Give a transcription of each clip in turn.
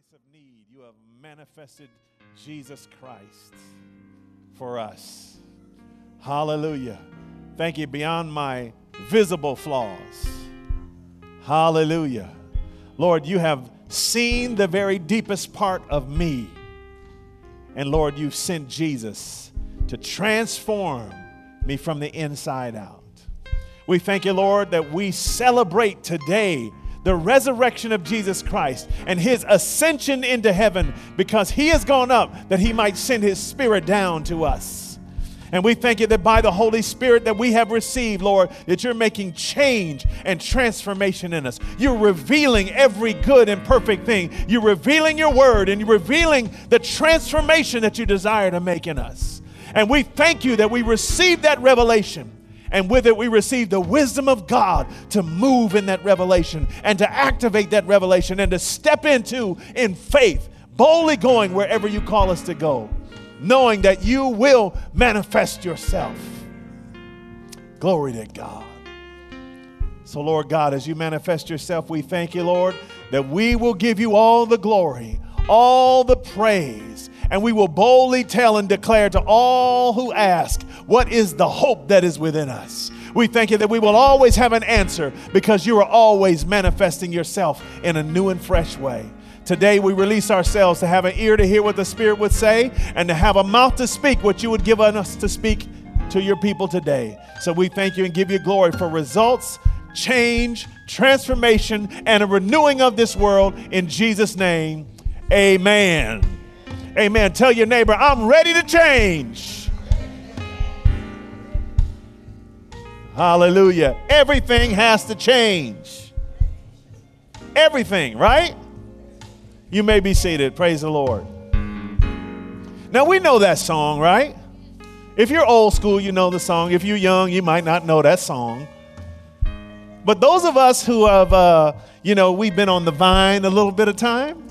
of need, you have manifested Jesus Christ for us. Hallelujah. Thank you beyond my visible flaws. Hallelujah. Lord, you have seen the very deepest part of me. And Lord, you've sent Jesus to transform me from the inside out. We thank you, Lord, that we celebrate today the resurrection of Jesus Christ and his ascension into heaven, because he has gone up that he might send his Spirit down to us. And we thank you that by the Holy Spirit that we have received, Lord, that you're making change and transformation in us. You're revealing every good and perfect thing. You're revealing your word, and you're revealing the transformation that you desire to make in us. And we thank you that we receive that revelation. And with it, we receive the wisdom of God to move in that revelation and to activate that revelation and to step into in faith, boldly going wherever you call us to go, knowing that you will manifest yourself. Glory to God. So, Lord God, as you manifest yourself, we thank you, Lord, that we will give you all the glory, all the praise, and we will boldly tell and declare to all who ask, what is the hope that is within us? We thank you that we will always have an answer, because you are always manifesting yourself in a new and fresh way. Today we release ourselves to have an ear to hear what the Spirit would say, and to have a mouth to speak what you would give us to speak to your people today. So we thank you and give you glory for results, change, transformation, and a renewing of this world. In Jesus' name, amen. Amen. Tell your neighbor, I'm ready to change. Hallelujah. Everything has to change. Everything, right? You may be seated. Praise the Lord. Now, we know that song, right? If you're old school, you know the song. If you're young, you might not know that song. But those of us who have, we've been on the vine a little bit of time,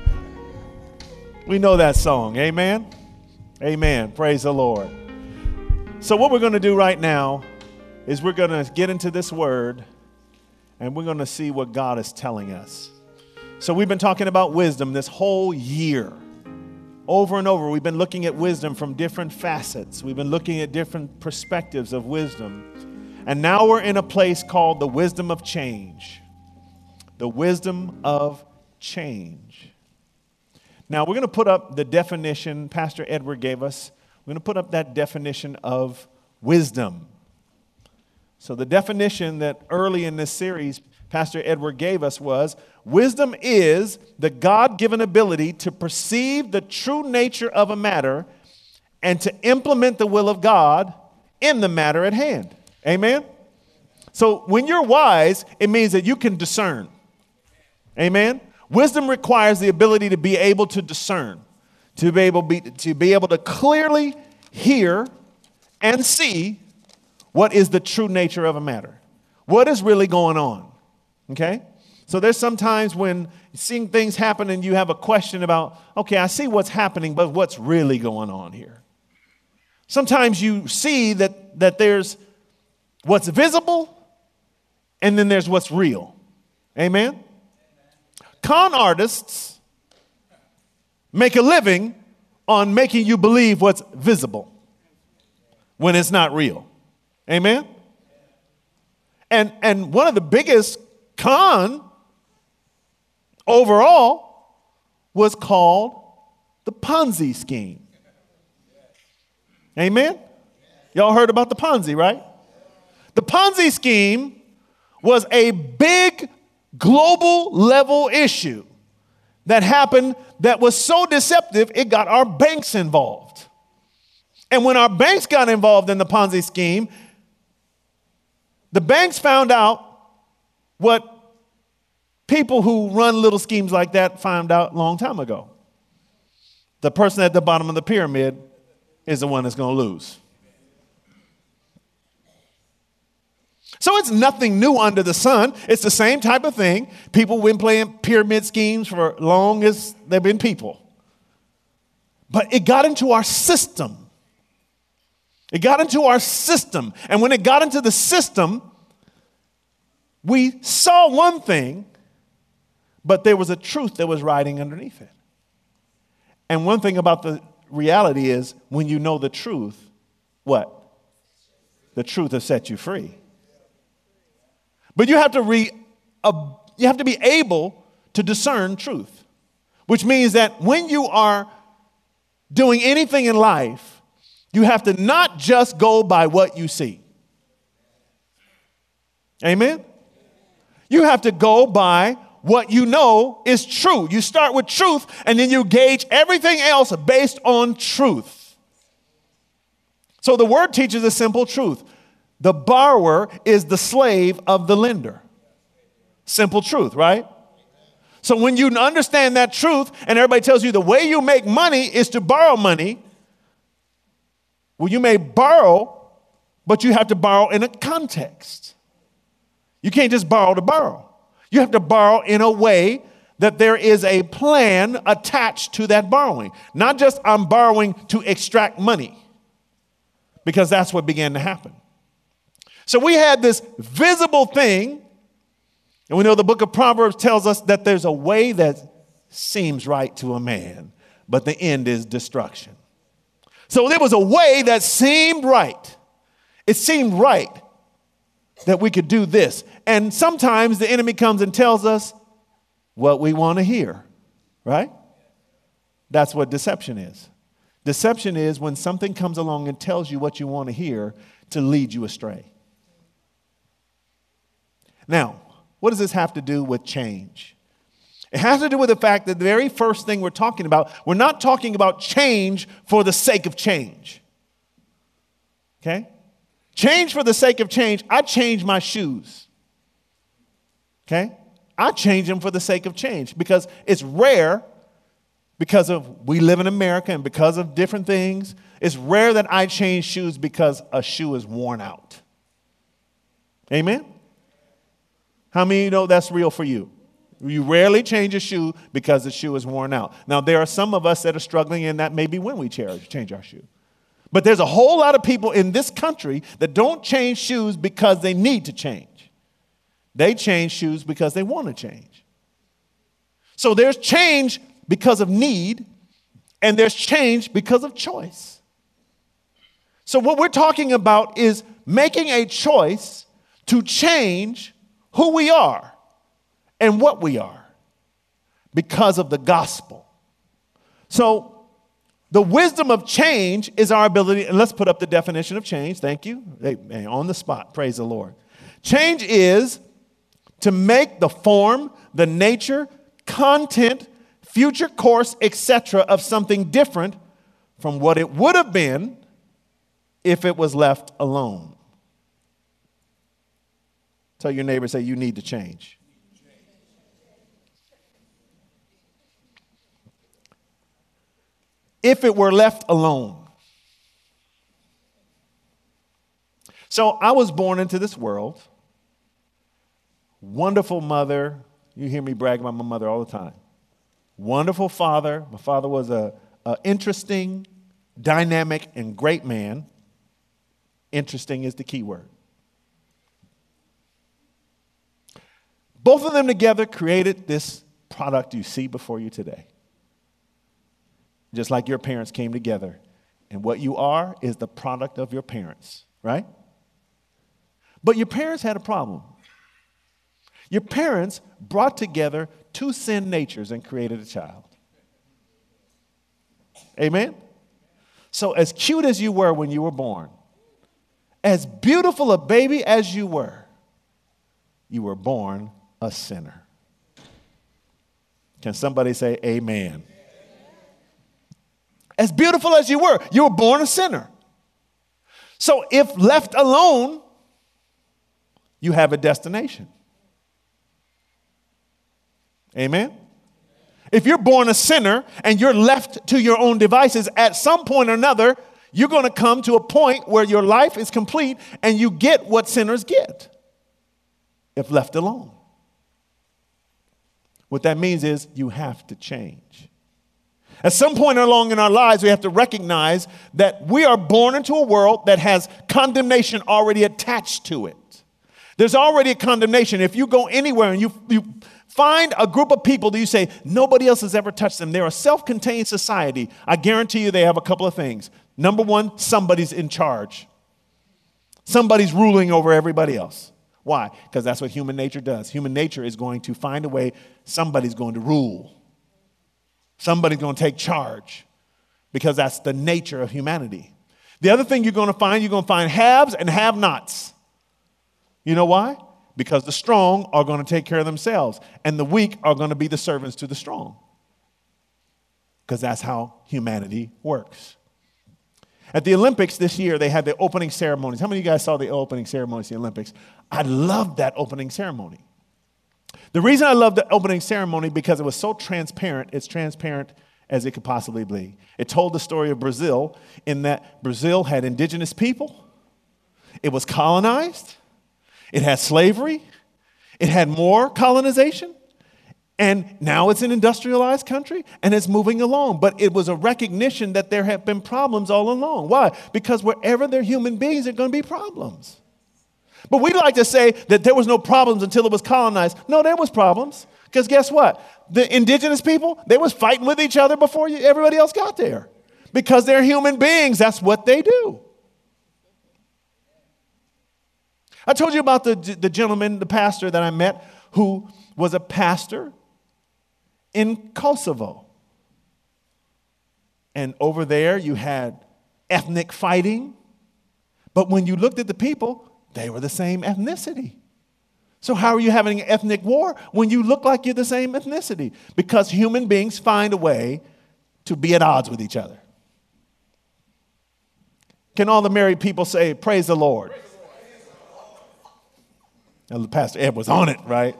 we know that song. Amen? Amen. Praise the Lord. So what we're going to do right now is we're going to get into this word, and we're going to see what God is telling us. So we've been talking about wisdom this whole year. Over and over, we've been looking at wisdom from different facets. We've been looking at different perspectives of wisdom. And now we're in a place called the wisdom of change. The wisdom of change. Now, we're going to put up the definition Pastor Edward gave us. We're going to put up that definition of wisdom. So the definition that early in this series Pastor Edward gave us was, wisdom is the God-given ability to perceive the true nature of a matter and to implement the will of God in the matter at hand. Amen? So when you're wise, it means that you can discern. Amen? Wisdom requires the ability to be able to discern, to be able to clearly hear and see what is the true nature of a matter. What is really going on? Okay? So there's sometimes when seeing things happen and you have a question about, okay, I see what's happening, but what's really going on here? Sometimes you see that there's what's visible and then there's what's real. Amen? Con artists make a living on making you believe what's visible when it's not real. Amen? And one of the biggest con overall was called the Ponzi scheme. Amen? Y'all heard about the Ponzi, right? The Ponzi scheme was a big global level issue that happened that was so deceptive it got our banks involved. And when our banks got involved in the Ponzi scheme, the banks found out what people who run little schemes like that found out a long time ago. The person at the bottom of the pyramid is the one that's going to lose. So it's nothing new under the sun. It's the same type of thing. People have been playing pyramid schemes for as long as there have been people. But it got into our system. It got into our system. And when it got into the system, we saw one thing, but there was a truth that was riding underneath it. And one thing about the reality is when you know the truth, what? The truth has set you free. But you have to be able to discern truth, which means that when you are doing anything in life, you have to not just go by what you see. Amen? You have to go by what you know is true. You start with truth, and then you gauge everything else based on truth. So the word teaches a simple truth. The borrower is the slave of the lender. Simple truth, right? So when you understand that truth, and everybody tells you the way you make money is to borrow money, well, you may borrow, but you have to borrow in a context. You can't just borrow to borrow. You have to borrow in a way that there is a plan attached to that borrowing. Not just I'm borrowing to extract money, because that's what began to happen. So we had this visible thing, and we know the book of Proverbs tells us that there's a way that seems right to a man, but the end is destruction. So there was a way that seemed right. It seemed right that we could do this. And sometimes the enemy comes and tells us what we want to hear, right? That's what deception is. Deception is when something comes along and tells you what you want to hear to lead you astray. Now, what does this have to do with change? It has to do with the fact that the very first thing we're talking about, we're not talking about change for the sake of change. Okay? Change for the sake of change. I change my shoes. Okay? I change them for the sake of change because it's rare, because of we live in America and because of different things. It's rare that I change shoes because a shoe is worn out. Amen? How many of you know that's real for you? You rarely change a shoe because the shoe is worn out. Now, there are some of us that are struggling, and that may be when we change our shoe. But there's a whole lot of people in this country that don't change shoes because they need to change. They change shoes because they want to change. So there's change because of need, and there's change because of choice. So what we're talking about is making a choice to change who we are and what we are because of the gospel. So the wisdom of change is our ability, and let's put up the definition of change. Thank you. Hey, on the spot. Praise the Lord. Change is to make the form, the nature, content, future course, etc. of something different from what it would have been if it was left alone. Tell your neighbor, say, you need to change. If it were left alone. So I was born into this world. Wonderful mother. You hear me brag about my mother all the time. Wonderful father. My father was a interesting, dynamic, and great man. Interesting is the key word. Both of them together created this product you see before you today. Just like your parents came together. And what you are is the product of your parents, right? But your parents had a problem. Your parents brought together two sin natures and created a child. Amen? So as cute as you were when you were born, as beautiful a baby as you were born a sinner. Can somebody say amen? As beautiful as you were born a sinner. So if left alone, you have a destination. Amen? If you're born a sinner and you're left to your own devices, at some point or another, you're going to come to a point where your life is complete and you get what sinners get if left alone. What that means is you have to change. At some point along in our lives, we have to recognize that we are born into a world that has condemnation already attached to it. There's already a condemnation. If you go anywhere and you Find a group of people that you say, nobody else has ever touched them. They're a self-contained society. I guarantee you they have a couple of things. Number one, somebody's in charge. Somebody's ruling over everybody else. Why? Because that's what human nature does. Human nature is going to find a way. Somebody's going to rule. Somebody's going to take charge because that's the nature of humanity. The other thing you're going to find haves and have-nots. You know why? Because the strong are going to take care of themselves and the weak are going to be the servants to the strong. Because that's how humanity works. At the Olympics this year, they had the opening ceremonies. How many of you guys saw the opening ceremonies at the Olympics? I loved that opening ceremony. The reason I loved the opening ceremony because it was so transparent, it's transparent as it could possibly be. It told the story of Brazil in that Brazil had indigenous people. It was colonized. It had slavery. It had more colonization. And now it's an industrialized country and it's moving along. But it was a recognition that there have been problems all along. Why? Because wherever there are human beings, there are going to be problems. But we like to say that there was no problems until it was colonized. No, there was problems. Because guess what? The indigenous people, they was fighting with each other before everybody else got there. Because they're human beings. That's what they do. I told you about the gentleman, the pastor that I met, who was a pastor in Kosovo. And over there you had ethnic fighting. But when you looked at the people, they were the same ethnicity. So how are you having an ethnic war when you look like you're the same ethnicity? Because human beings find a way to be at odds with each other. Can all the married people say, praise the Lord? Now, Pastor Ed was on it, right?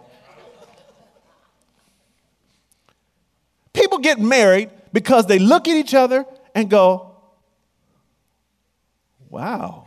People get married because they look at each other and go, wow.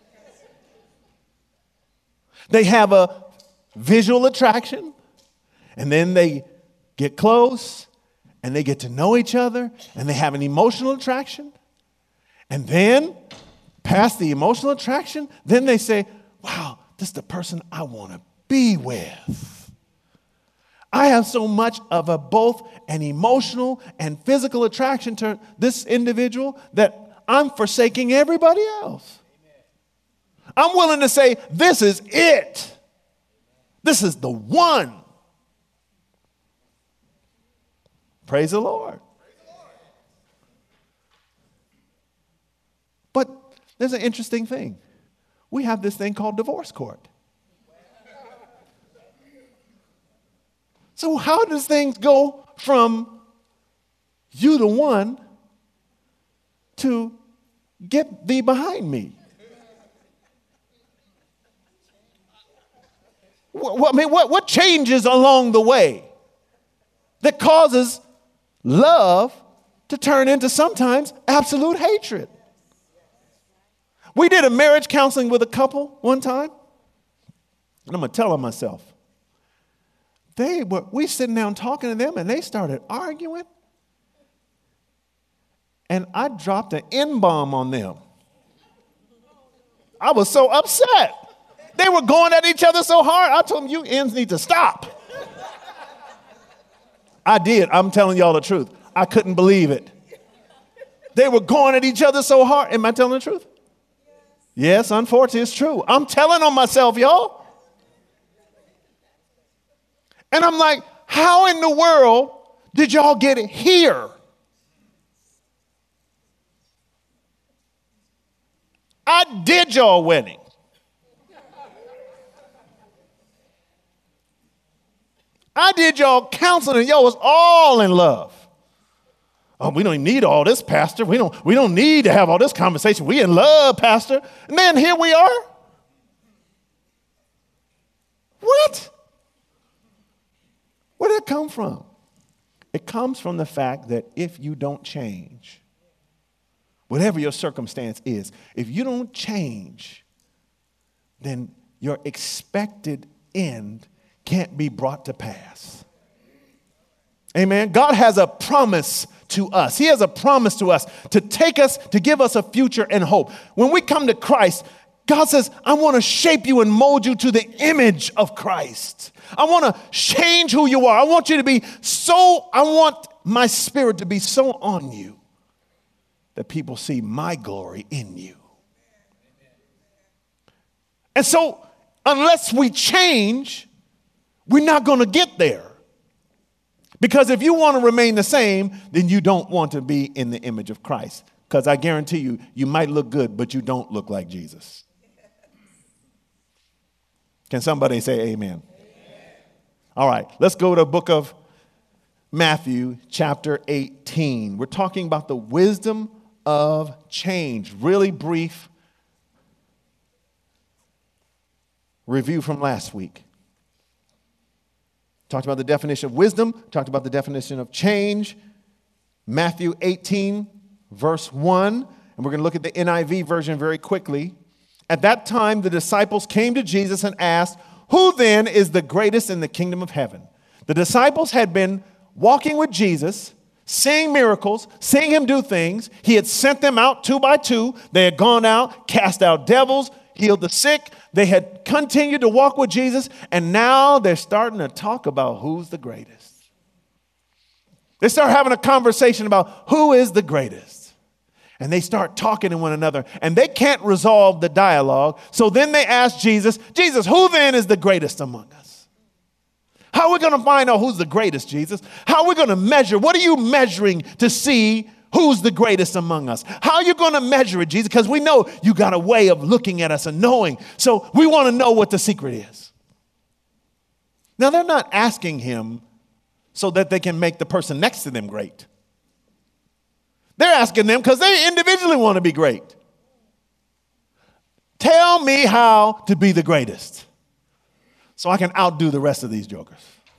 They have a visual attraction, and then they get close, and they get to know each other, and they have an emotional attraction. And then, past the emotional attraction, then they say, wow, this is the person I want to be with. I have so much of both an emotional and physical attraction to this individual that I'm forsaking everybody else. I'm willing to say, this is it. This is the one. Praise the Lord. But there's an interesting thing. We have this thing called divorce court. So how does things go from you the one to get thee behind me? What changes along the way that causes love to turn into sometimes absolute hatred? We did a marriage counseling with a couple one time, and I'm going to tell on myself. We sitting down talking to them, and they started arguing, and I dropped an N-bomb on them. I was so upset. They were going at each other so hard. I told them, you N's need to stop. I did. I'm telling y'all the truth. I couldn't believe it. They were going at each other so hard. Am I telling the truth? Yes, unfortunately, it's true. I'm telling on myself, y'all. And I'm like, how in the world did y'all get here? I did y'all wedding. I did y'all counseling, and y'all was all in love. Oh, we don't even need all this, Pastor. We don't need to have all this conversation. We in love, Pastor. And then here we are. What? Where did it come from? It comes from the fact that if you don't change, whatever your circumstance is, if you don't change, then your expected end can't be brought to pass. Amen. God has a promise to us. He has a promise to us to take us, to give us a future and hope. When we come to Christ, God says, I want to shape you and mold you to the image of Christ. I want to change who you are. I want you to be I want my spirit to be so on you that people see my glory in you. And so, unless we change, we're not going to get there. Because if you want to remain the same, then you don't want to be in the image of Christ. Because I guarantee you, you might look good, but you don't look like Jesus. Can somebody say amen? All right, let's go to the book of Matthew, chapter 18. We're talking about the wisdom of change. Really brief review from last week. Talked about the definition of wisdom, talked about the definition of change. Matthew 18, verse 1, and we're going to look at the NIV version very quickly. At that time, the disciples came to Jesus and asked, "Who then is the greatest in the kingdom of heaven?" The disciples had been walking with Jesus, seeing miracles, seeing him do things. He had sent them out 2 by 2. They had gone out, cast out devils, healed the sick. They had continued to walk with Jesus, and now they're starting to talk about who's the greatest. They start having a conversation about who is the greatest. And they start talking to one another, and they can't resolve the dialogue. So then they ask Jesus, who then is the greatest among us? How are we going to find out who's the greatest, Jesus? How are we going to measure? What are you measuring to see who's the greatest among us? How are you going to measure it, Jesus? Because we know you got a way of looking at us and knowing. So we want to know what the secret is. Now, they're not asking him so that they can make the person next to them great. They're asking them because they individually want to be great. Tell me how to be the greatest so I can outdo the rest of these jokers.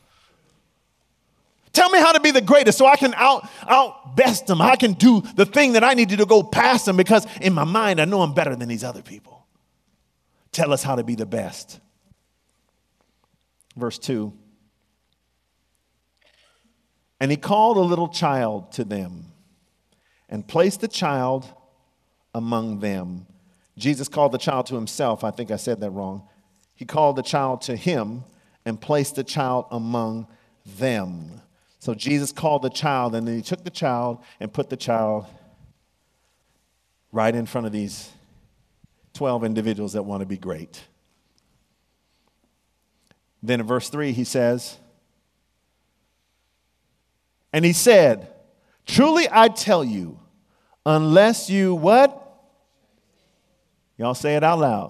Tell me how to be the greatest so I can outbest them. I can do the thing that I need to do to go past them because in my mind I know I'm better than these other people. Tell us how to be the best. Verse 2. And he called a little child to them and placed the child among them. Jesus called the child to himself. I think I said that wrong. He called the child to him and placed the child among them. So Jesus called the child, and then he took the child and put the child right in front of these 12 individuals that want to be great. Then in verse 3, he says, and he said, "Truly I tell you, unless you" what? Y'all say it out loud.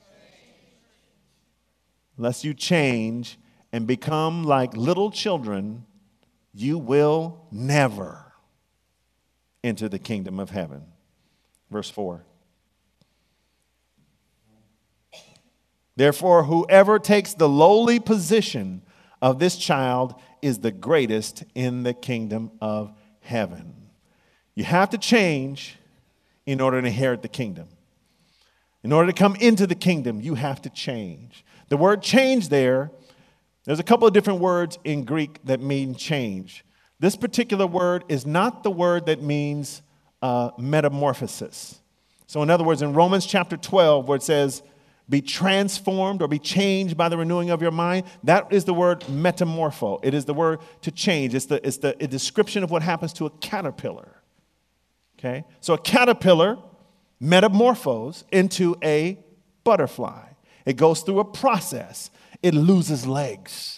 Unless you change and become like little children, you will never enter the kingdom of heaven. Verse 4. Therefore, whoever takes the lowly position of this child is the greatest in the kingdom of heaven. You have to change in order to inherit the kingdom. In order to come into the kingdom, you have to change. The word change there's a couple of different words in Greek that mean change. This particular word is not the word that means metamorphosis. So in other words, in Romans chapter 12, where it says, be transformed or be changed by the renewing of your mind, that is the word metamorpho. It is the word to change. It's a description of what happens to a caterpillar. Okay? So a caterpillar metamorphoses into a butterfly. It goes through a process. It loses legs.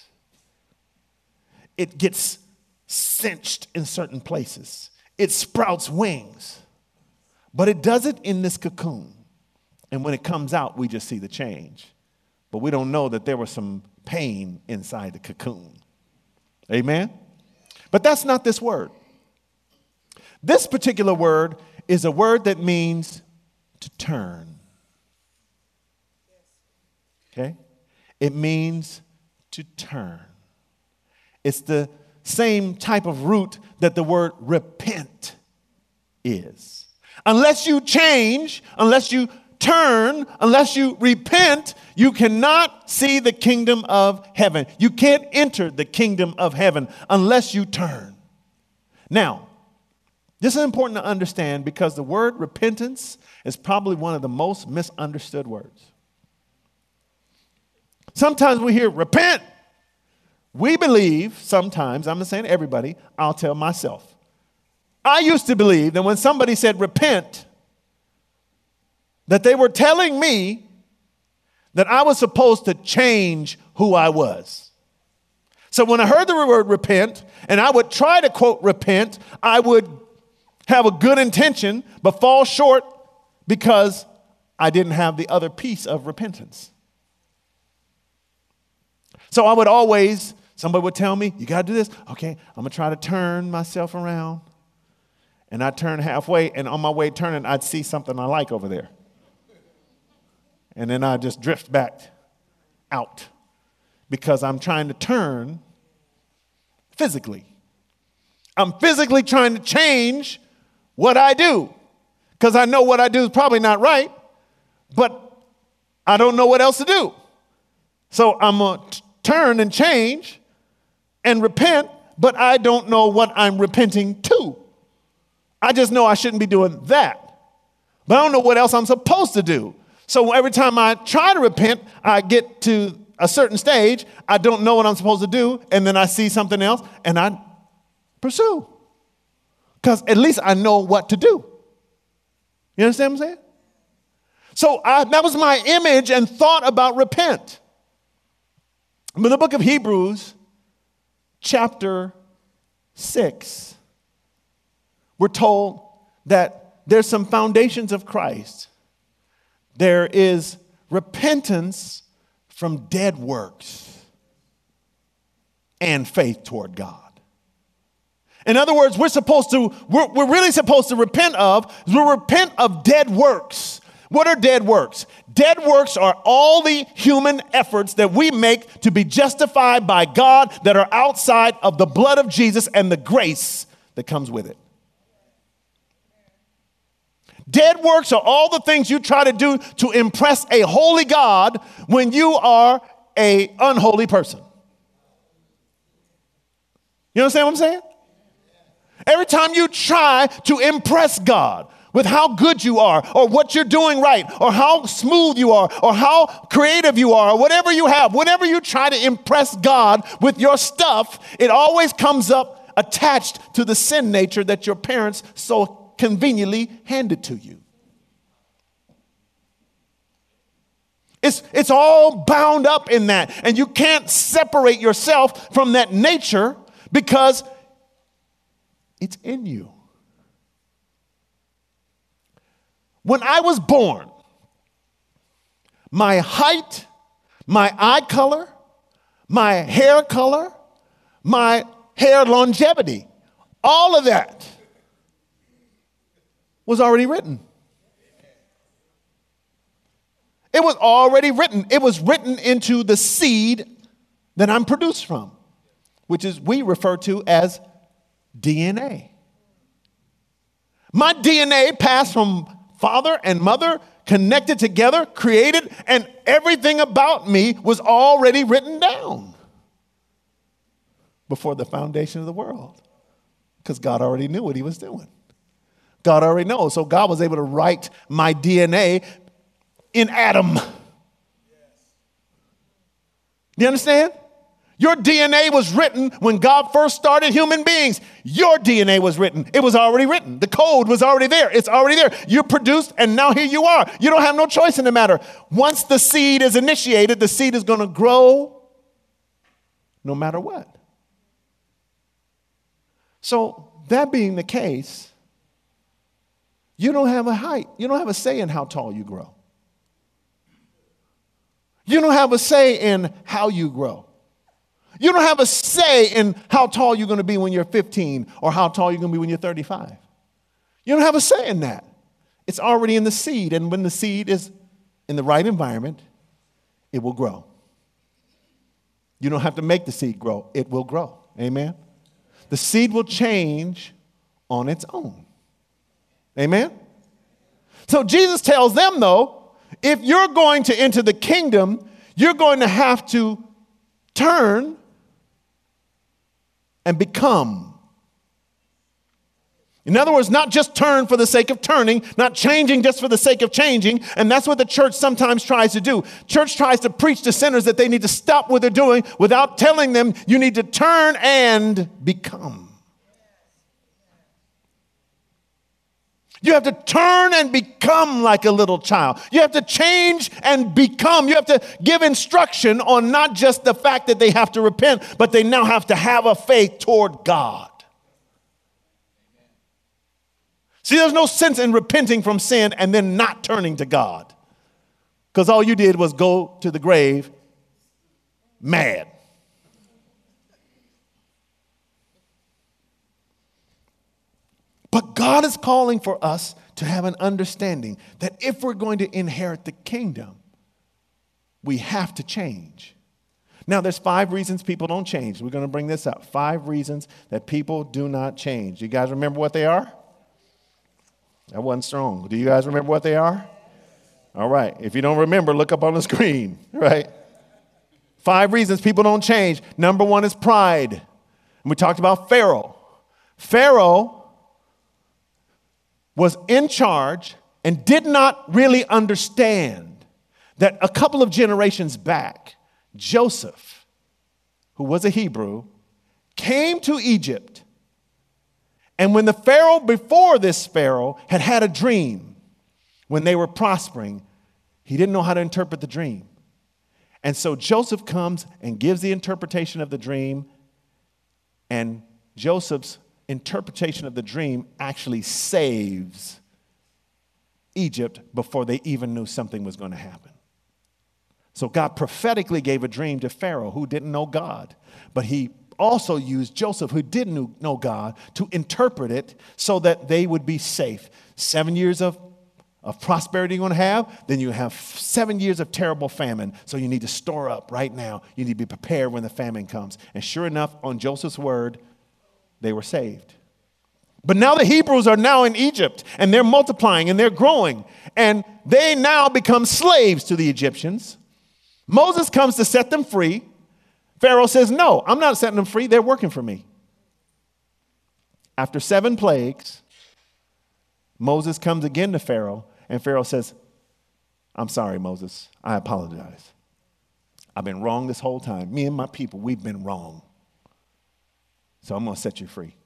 It gets cinched in certain places. It sprouts wings. But it does it in this cocoon. And when it comes out, we just see the change. But we don't know that there was some pain inside the cocoon. Amen? But that's not this word. This particular word is a word that means to turn. Okay? It means to turn. It's the same type of root that the word repent is. Unless you change, unless you turn, unless you repent, you cannot see the kingdom of heaven. You can't enter the kingdom of heaven unless you turn. Now, This is important to understand because the word repentance is probably one of the most misunderstood words. Sometimes we hear repent. We believe sometimes, I'm not saying everybody, I'll tell myself. I used to believe that when somebody said repent, that they were telling me that I was supposed to change who I was. So when I heard the word repent, and I would try to quote repent, I would have a good intention, but fall short because I didn't have the other piece of repentance. So I would always, somebody would tell me, you got to do this. Okay, I'm going to try to turn myself around. And I'd turn halfway, and on my way turning, I'd see something I like over there. And then I'd just drift back out because I'm trying to turn physically. I'm physically trying to change what I do because I know what I do is probably not right, but I don't know what else to do. So I'm going to turn and change and repent, but I don't know what I'm repenting to. I just know I shouldn't be doing that, but I don't know what else I'm supposed to do. So every time I try to repent, I get to a certain stage, I don't know what I'm supposed to do, and then I see something else, and I pursue. Because at least I know what to do. You understand what I'm saying? So that was my image and thought about repent. But the book of Hebrews, chapter 6, we're told that there's some foundations of Christ. There is repentance from dead works and faith toward God. In other words, we're really supposed to repent of dead works. What are dead works? Dead works are all the human efforts that we make to be justified by God that are outside of the blood of Jesus and the grace that comes with it. Dead works are all the things you try to do to impress a holy God when you are an unholy person. You understand what I'm saying? Every time you try to impress God with how good you are or what you're doing right or how smooth you are or how creative you are or whatever you have, whenever you try to impress God with your stuff, it always comes up attached to the sin nature that your parents so conveniently handed to you. It's all bound up in that, and you can't separate yourself from that nature because it's in you. When I was born, my height, my eye color, my hair color, my hair longevity, all of that was already written. It was already written. It was written into the seed that I'm produced from, which is we refer to as DNA. My DNA passed from father and mother, connected together, created, and everything about me was already written down before the foundation of the world because God already knew what he was doing. God already knows. So God was able to write my DNA in Adam. Do you understand? Your DNA was written when God first started human beings. Your DNA was written. It was already written. The code was already there. It's already there. You're produced, and now here you are. You don't have no choice in the matter. Once the seed is initiated, the seed is going to grow no matter what. So that being the case, you don't have a height. You don't have a say in how tall you grow. You don't have a say in how you grow. You don't have a say in how tall you're going to be when you're 15 or how tall you're going to be when you're 35. You don't have a say in that. It's already in the seed, and when the seed is in the right environment, it will grow. You don't have to make the seed grow. It will grow. Amen? The seed will change on its own. Amen? So Jesus tells them, though, if you're going to enter the kingdom, you're going to have to turn and become. In other words, not just turn for the sake of turning, not changing just for the sake of changing. And that's what the church sometimes tries to do. Church tries to preach to sinners that they need to stop what they're doing without telling them you need to turn and become. You have to turn and become like a little child. You have to change and become. You have to give instruction on not just the fact that they have to repent, but they now have to have a faith toward God. See, there's no sense in repenting from sin and then not turning to God. Because all you did was go to the grave mad. But God is calling for us to have an understanding that if we're going to inherit the kingdom, we have to change. Now, there's 5 reasons people don't change. We're going to bring this up. 5 reasons that people do not change. You guys remember what they are? That wasn't strong. Do you guys remember what they are? All right. If you don't remember, look up on the screen, right? 5 reasons people don't change. Number 1 is pride. And we talked about Pharaoh. Pharaoh was in charge and did not really understand that a couple of generations back, Joseph, who was a Hebrew, came to Egypt. And when the Pharaoh before this Pharaoh had had a dream, when they were prospering, he didn't know how to interpret the dream. And so Joseph comes and gives the interpretation of the dream, and Joseph's interpretation of the dream actually saves Egypt before they even knew something was going to happen. So God prophetically gave a dream to Pharaoh who didn't know God, but he also used Joseph, who didn't know God, to interpret it so that they would be safe. 7 years of prosperity you're going to have, then you have 7 years of terrible famine. So you need to store up right now. You need to be prepared when the famine comes. And sure enough, on Joseph's word, they were saved. But now the Hebrews are now in Egypt, and they're multiplying and they're growing, and they now become slaves to the Egyptians. Moses comes to set them free. Pharaoh says, no, I'm not setting them free. They're working for me. After 7 plagues, Moses comes again to Pharaoh, and Pharaoh says, I'm sorry, Moses. I apologize. I've been wrong this whole time. Me and my people, we've been wrong. So I'm going to set you free.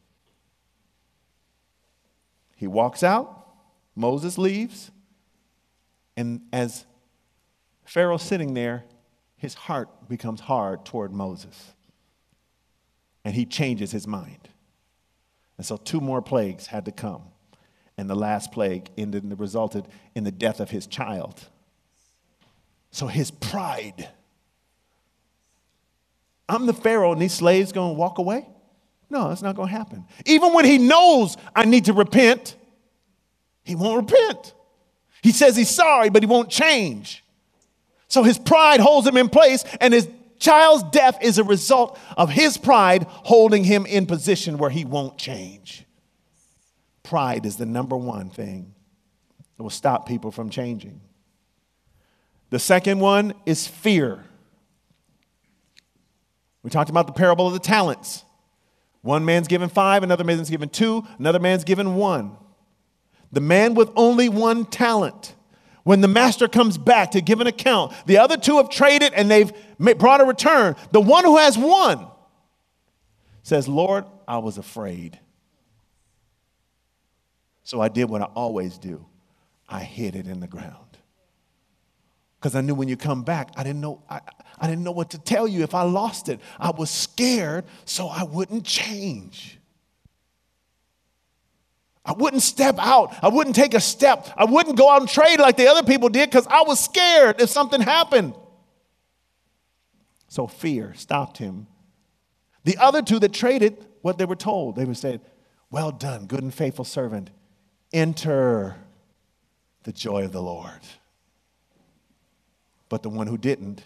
He walks out. Moses leaves. And as Pharaoh's sitting there, his heart becomes hard toward Moses. And he changes his mind. And so 2 more plagues had to come. And the last plague resulted in the death of his child. So his pride. I'm the Pharaoh and these slaves going to walk away? No, that's not going to happen. Even when he knows I need to repent, he won't repent. He says he's sorry, but he won't change. So his pride holds him in place, and his child's death is a result of his pride holding him in position where he won't change. Pride is the number 1 thing that will stop people from changing. The second one is fear. We talked about the parable of the talents. One man's given 5, another man's given 2, another man's given 1. The man with only 1 talent, when the master comes back to give an account, the other 2 have traded and they've brought a return. The one who has 1 says, Lord, I was afraid. So I did what I always do. I hid it in the ground. Because I knew when you come back, I didn't know what to tell you if I lost it. I was scared, so I wouldn't change. I wouldn't step out. I wouldn't take a step. I wouldn't go out and trade like the other people did because I was scared if something happened. So fear stopped him. The other 2 that traded what they were told, they would say, well done, good and faithful servant. Enter the joy of the Lord. But the one who didn't,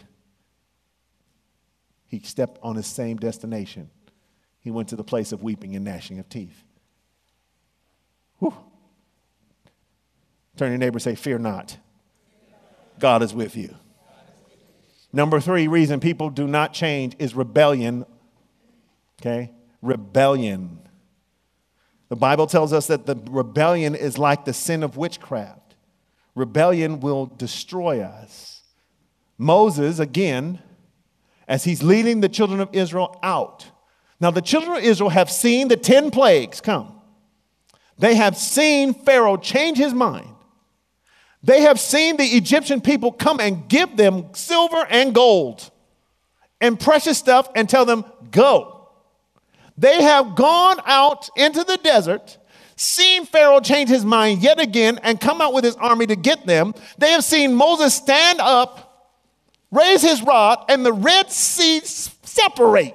he stepped on his same destination. He went to the place of weeping and gnashing of teeth. Whew. Turn to your neighbor and say, fear not. God is with you. Number 3 reason people do not change is rebellion. Okay? Rebellion. The Bible tells us that the rebellion is like the sin of witchcraft. Rebellion will destroy us. Moses, again, as he's leading the children of Israel out. Now, the children of Israel have seen the 10 plagues come. They have seen Pharaoh change his mind. They have seen the Egyptian people come and give them silver and gold and precious stuff and tell them, go. They have gone out into the desert, seen Pharaoh change his mind yet again and come out with his army to get them. They have seen Moses stand up, raise his rod, and the Red Sea separate.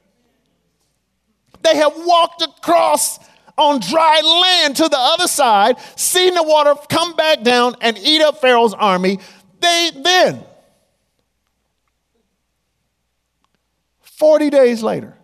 They have walked across on dry land to the other side, seen the water come back down and eat up Pharaoh's army. They then, 40 days later,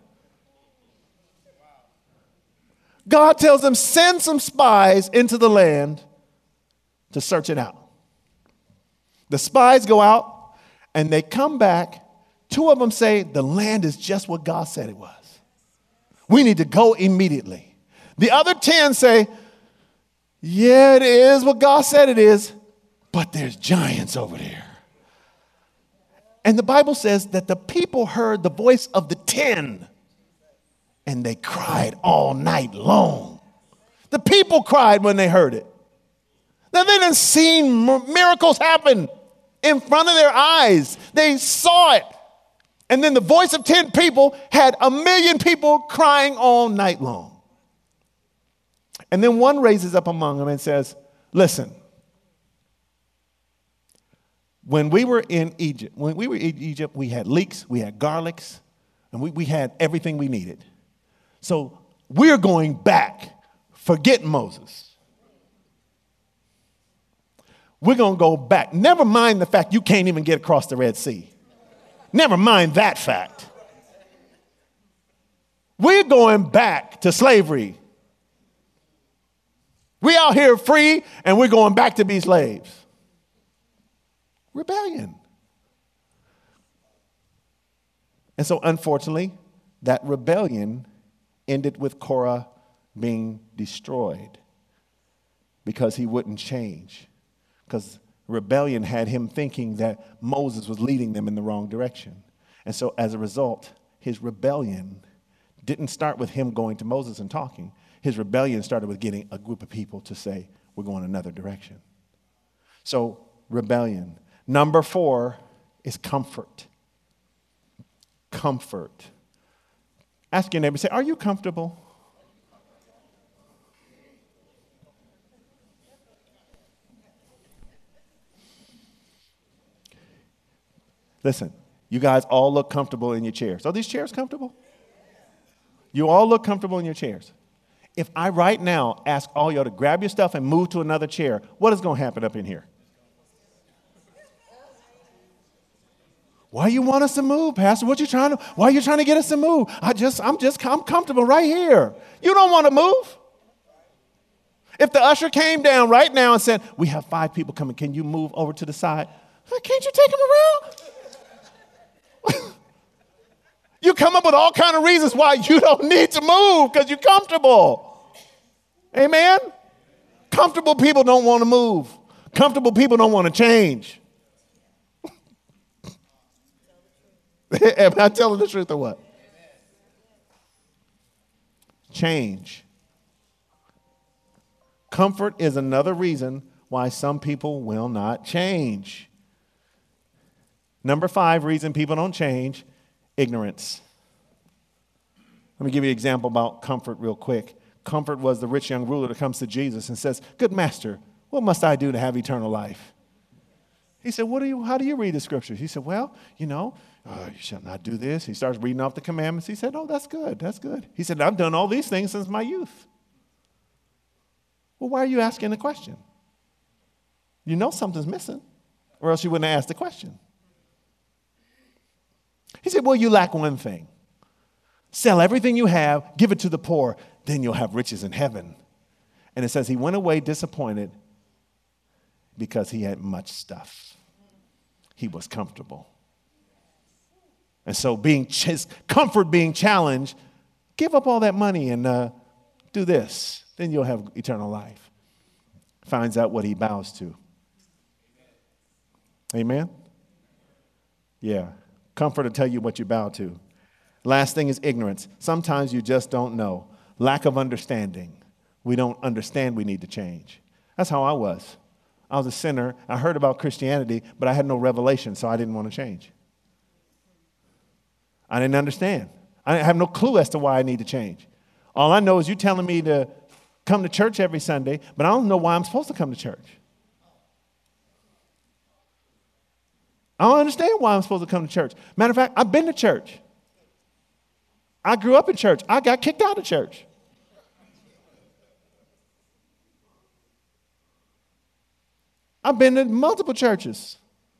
God tells them, send some spies into the land to search it out. The spies go out and they come back. 2 of them say, the land is just what God said it was. We need to go immediately. The other 10 say, yeah, it is what God said it is, but there's giants over there. And the Bible says that the people heard the voice of the 10 and they cried all night long. The people cried when they heard it. Now they done seen miracles happen in front of their eyes. They saw it. And then the voice of 10 people had 1 million people crying all night long. And then one raises up among them and says, listen, when we were in Egypt, we had leeks, we had garlics, and we had everything we needed. So we're going back. Forget Moses. We're going to go back. Never mind the fact you can't even get across the Red Sea. Never mind that fact. We're going back to slavery. We out here free and we're going back to be slaves. Rebellion. And so unfortunately, that rebellion ended with Korah being destroyed because he wouldn't change. Because rebellion had him thinking that Moses was leading them in the wrong direction. And so as a result, his rebellion didn't start with him going to Moses and talking. His rebellion started with getting a group of people to say, we're going another direction. So rebellion. Number 4 is comfort. Comfort. Ask your neighbor, say, are you comfortable? Listen, you guys all look comfortable in your chairs. Are these chairs comfortable? You all look comfortable in your chairs. If I right now ask all y'all to grab your stuff and move to another chair, what is going to happen up in here? Why you want us to move, Pastor? Why are you trying to get us to move? I'm comfortable right here. You don't want to move. If the usher came down right now and said, we have 5 people coming, can you move over to the side? Can't you take them around? You come up with all kinds of reasons why you don't need to move because you're comfortable. Amen? Comfortable people don't want to move. Comfortable people don't want to change. Am I telling the truth or what? Change. Comfort is another reason why some people will not change. Number 5 reason people don't change, ignorance. Let me give you an example about comfort real quick. Comfort was the rich young ruler that comes to Jesus and says, good master, what must I do to have eternal life? He said, how do you read the scriptures? He said, well, you shall not do this. He starts reading off the commandments. He said, oh, that's good. That's good. He said, I've done all these things since my youth. Well, why are you asking the question? You know something's missing, or else you wouldn't have asked the question. He said, well, you lack one thing. Sell everything you have, give it to the poor, then you'll have riches in heaven. And it says he went away disappointed because he had much stuff. He was comfortable. And so comfort being challenged, give up all that money and do this, then you'll have eternal life. Finds out what he bows to. Amen? Yeah. Comfort will tell you what you bow to. Last thing is ignorance. Sometimes you just don't know. Lack of understanding. We don't understand we need to change. That's how I was. I was a sinner. I heard about Christianity, but I had no revelation, so I didn't want to change. I didn't understand. I have no clue as to why I need to change. All I know is you telling me to come to church every Sunday, but I don't know why I'm supposed to come to church. I don't understand why I'm supposed to come to church. Matter of fact, I've been to church. I grew up in church. I got kicked out of church. I've been to multiple churches.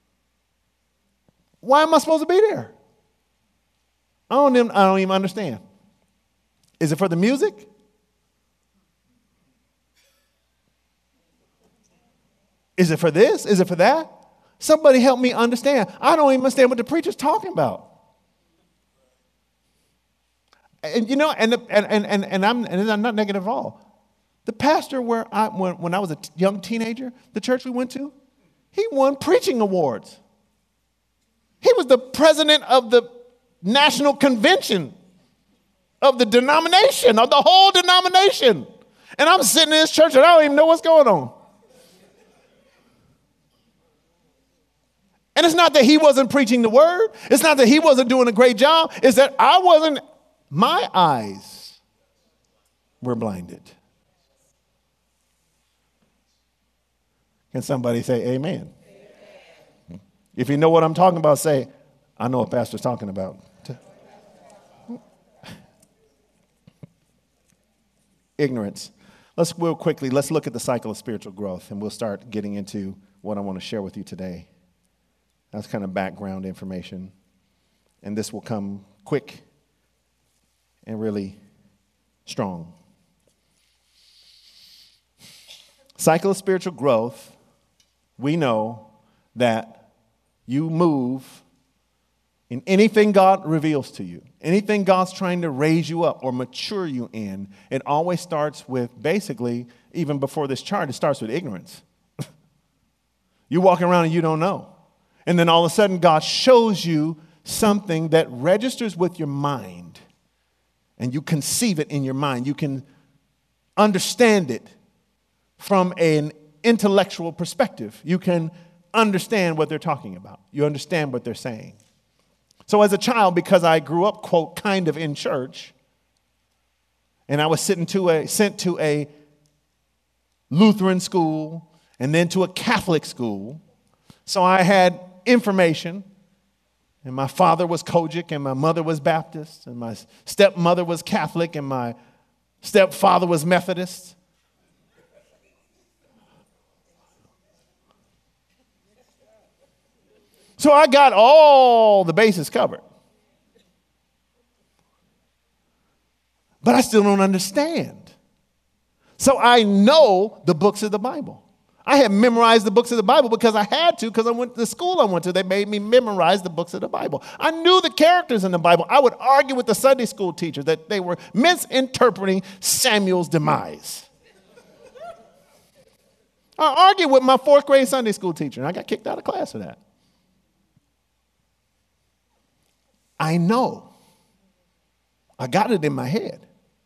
Why am I supposed to be there? I don't even understand. Is it for the music? Is it for this? Is it for that? Somebody help me understand. I don't even understand what the preacher's talking about. And you know, and I'm not negative at all. The pastor when I was a young teenager, the church we went to, he won preaching awards. He was the president of the national convention of the denomination, of the whole denomination. And I'm sitting in this church and I don't even know what's going on. And it's not that he wasn't preaching the word. It's not that he wasn't doing a great job. It's that my eyes were blinded. Can somebody say amen? Amen? If you know what I'm talking about, say, I know what pastor's talking about. Ignorance. Let's look at the cycle of spiritual growth, and we'll start getting into what I want to share with you today. That's kind of background information. And this will come quick and really strong. Cycle of spiritual growth, we know that you move in anything God reveals to you, anything God's trying to raise you up or mature you in, it always starts with, basically, even before this chart, it starts with ignorance. You're walking around and you don't know. And then all of a sudden, God shows you something that registers with your mind. And you conceive it in your mind. You can understand it from an intellectual perspective. You can understand what they're talking about. You understand what they're saying. So as a child, because I grew up, quote, kind of in church, and I was sent to a Lutheran school and then to a Catholic school, so I had information, and my father was Kojic, and my mother was Baptist, and my stepmother was Catholic, and my stepfather was Methodist. So I got all the bases covered. But I still don't understand. So I know the books of the Bible. I had memorized the books of the Bible because I had to, because I went to the school I went to. They made me memorize the books of the Bible. I knew the characters in the Bible. I would argue with the Sunday school teacher that they were misinterpreting Samuel's demise. I argued with my fourth grade Sunday school teacher, and I got kicked out of class for that. I know. I got it in my head.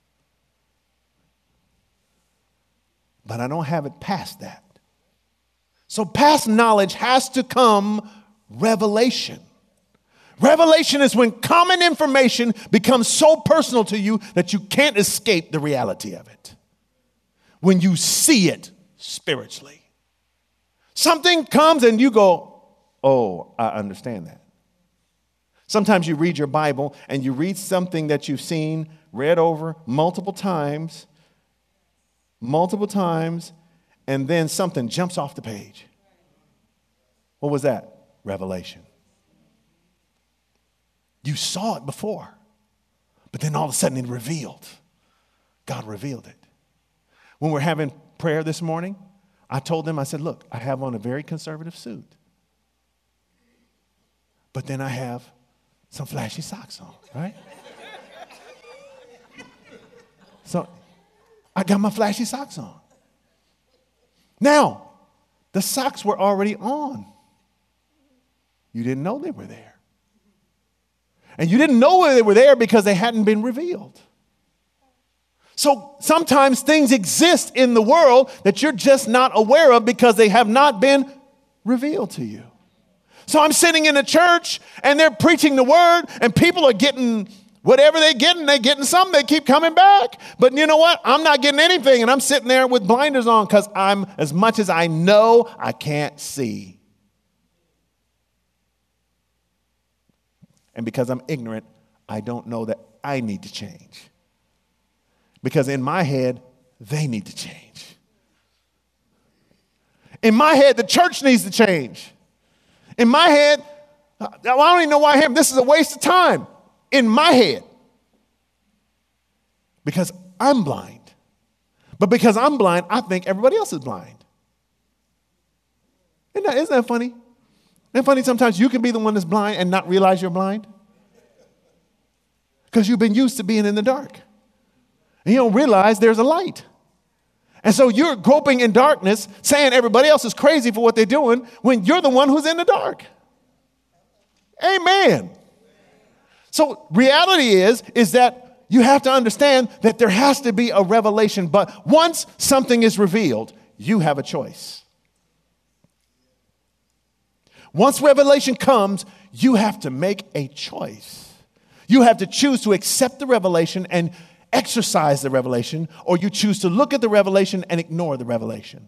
But I don't have it past that. So past knowledge has to come revelation. Revelation is when common information becomes so personal to you that you can't escape the reality of it. When you see it spiritually. Something comes and you go, oh, I understand that. Sometimes you read your Bible and you read something that you've seen, read over multiple times, and then something jumps off the page. What was that? Revelation. You saw it before, but then all of a sudden it revealed. God revealed it. When we're having prayer this morning, I told them, I said, look, I have on a very conservative suit, but then I have some flashy socks on, right? So I got my flashy socks on. Now, the socks were already on. You didn't know they were there. And you didn't know they were there because they hadn't been revealed. So sometimes things exist in the world that you're just not aware of because they have not been revealed to you. So I'm sitting in a church and they're preaching the word and people are getting whatever they're getting something. They keep coming back. But you know what? I'm not getting anything. And I'm sitting there with blinders on because as much as I know, I can't see. And because I'm ignorant, I don't know that I need to change. Because in my head, they need to change. In my head, the church needs to change. In my head, I don't even know why I am. This is a waste of time. In my head. Because I'm blind. But because I'm blind, I think everybody else is blind. Isn't that funny? Isn't it funny sometimes you can be the one that's blind and not realize you're blind? Because you've been used to being in the dark. And you don't realize there's a light. And so you're groping in darkness, saying everybody else is crazy for what they're doing when you're the one who's in the dark. Amen. So reality is that you have to understand that there has to be a revelation. But once something is revealed, you have a choice. Once revelation comes, you have to make a choice. You have to choose to accept the revelation and exercise the revelation, or you choose to look at the revelation and ignore the revelation.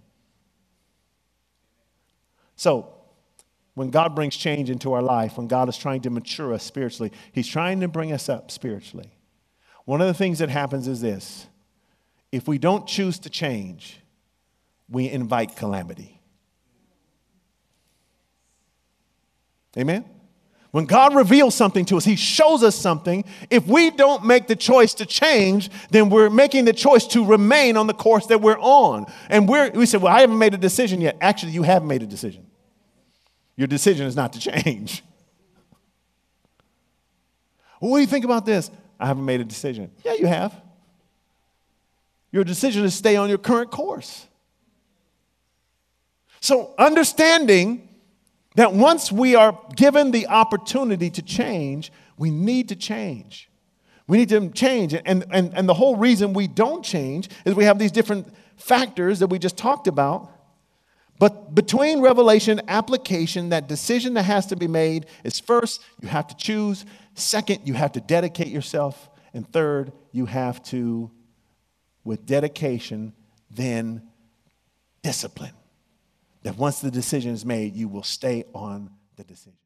So, when God brings change into our life, when God is trying to mature us spiritually, he's trying to bring us up spiritually. One of the things that happens is this. If we don't choose to change, we invite calamity. Amen? When God reveals something to us, he shows us something. If we don't make the choice to change, then we're making the choice to remain on the course that we're on. And we say, well, I haven't made a decision yet. Actually, you have made a decision. Your decision is not to change. Well, what do you think about this? I haven't made a decision. Yeah, you have. Your decision is to stay on your current course. So understanding that once we are given the opportunity to change, we need to change. We need to change. And the whole reason we don't change is we have these different factors that we just talked about. But between revelation, application, that decision that has to be made is first, you have to choose. Second, you have to dedicate yourself. And third, you have to, with dedication, then discipline. That once the decision is made, you will stay on the decision.